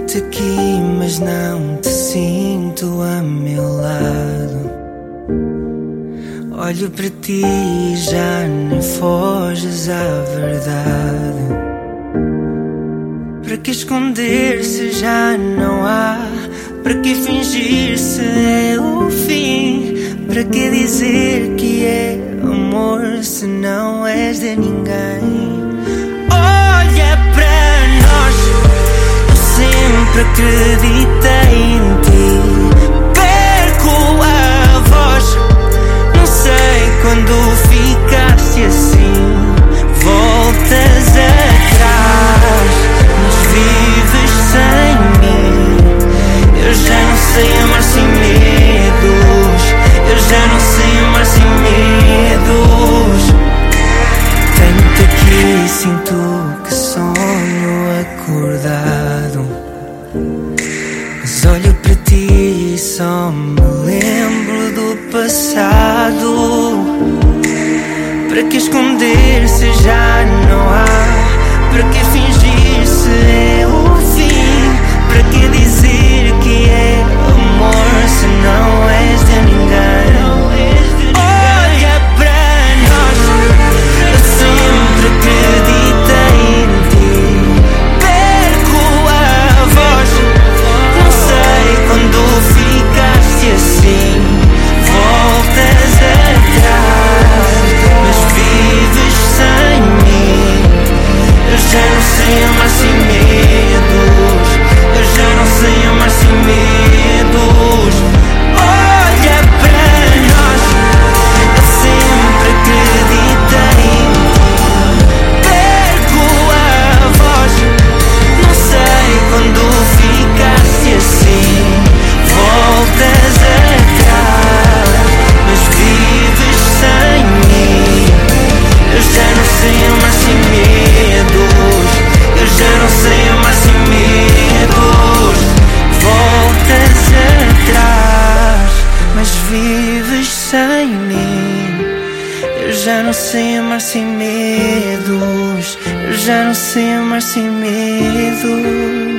Tenho-te aqui, mas não te sinto a meu lado. Olho para ti e já nem foges à verdade. Para que esconder se já não há? Para que fingir se é o fim? Para que dizer que é amor se não és de ninguém? Olha para nós, eu sempre acreditei em ti. Perco a voz, não sei quando ficaste assim. Voltas atrás, mas vives sem mim. Eu já não sei amar sem medos. Eu já não sei amar sem medos. Tenho-te aqui e sinto que sonho acordado. Mas olho para ti e só me lembro do passado. Para que esconder se já não há? Para que fingir se é o fim? Para que dizer que é amor se não és de ninguém? Olha para nós, eu sempre acreditei em ti. Perco a voz, não sei quando ficaste assim. Voltas atrás, mas vives sem mim. Eu já não sei amar sem medos. Eu já não sei amar sem medos. Olha para nós, eu sempre acreditei em ti. Perco a voz, não sei quando ficaste assim. Voltas atrás, mas vives sem mim. Eu já não sei amar sem medos. Eu já não sei amar sem medos. Voltas atrás, mas vives sem mim. Eu já não sei amar sem medos. Eu já não sei amar sem medos.